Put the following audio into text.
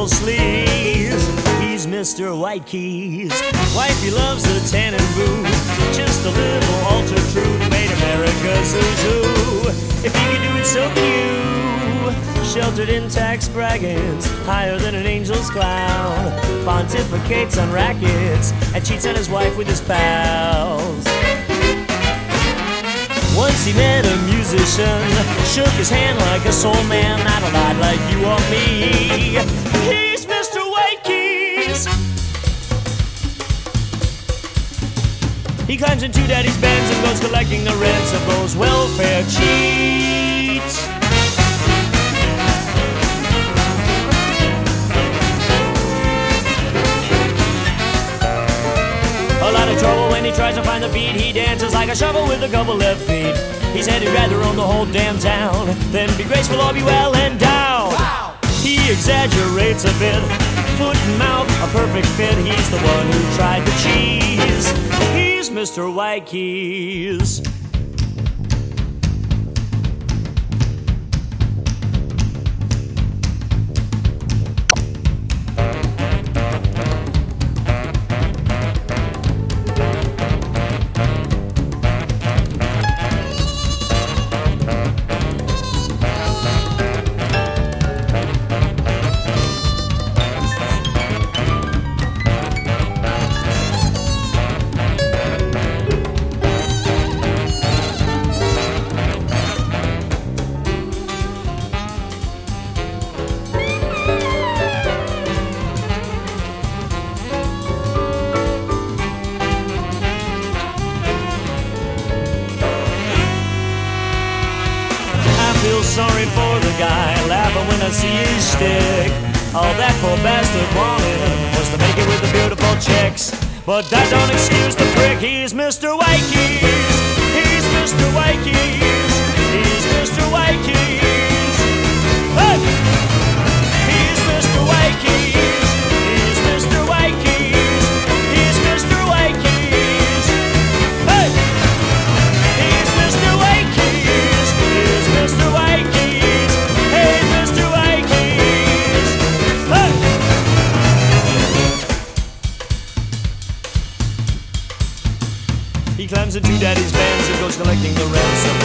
purple sleeves. He's Mr. White Keys. Wifey loves the tan and blue. Just a little ultra true that made America zoo. If he could do it so cute, sheltered in tax brackets, higher than an angel's clown, pontificates on rackets and cheats on his wife with his pals. Once he met a musician, shook his hand like a soul man, not a lot like you or me. He's Mr. White Keys. He climbs into Daddy's Benz and goes collecting the rents of those welfare cheats. A lot of trouble when he tries to find the beat. He dances like a shovel with a couple left feet. He said he'd rather own the whole damn town than be graceful or be well endowed. Wow. He exaggerates a bit, foot and mouth, a perfect fit. He's the one who tried the cheese. He's Mr. White Keys. Feel sorry for the guy, laughing when I see his stick. All that poor bastard wanted was to make it with the beautiful chicks. But that don't excuse the prick. He's Mr. White Keys. He's Mr. White Keys. He's Mr. White Keys. Hey! He's Mr. White Keys. He's Mr. White Keys. He's Mr. White Keys. Hey! He's Mr. White Keys. He's Mr. White Keys. Hey, Mr. White Keys. Hey! He climbs into Daddy's Benz and goes collecting the rents of